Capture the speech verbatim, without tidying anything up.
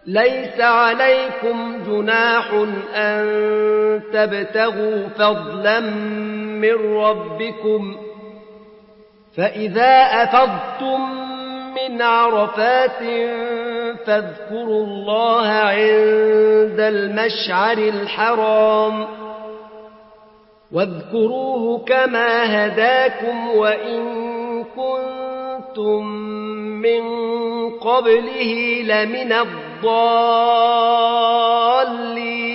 ليس عليكم جناح أن تبتغوا فضلا من ربكم فإذا أفضتم من عرفات فاذكروا الله عند المشعر الحرام واذكروه كما هداكم وإن كنتم من قبله لمن الضالين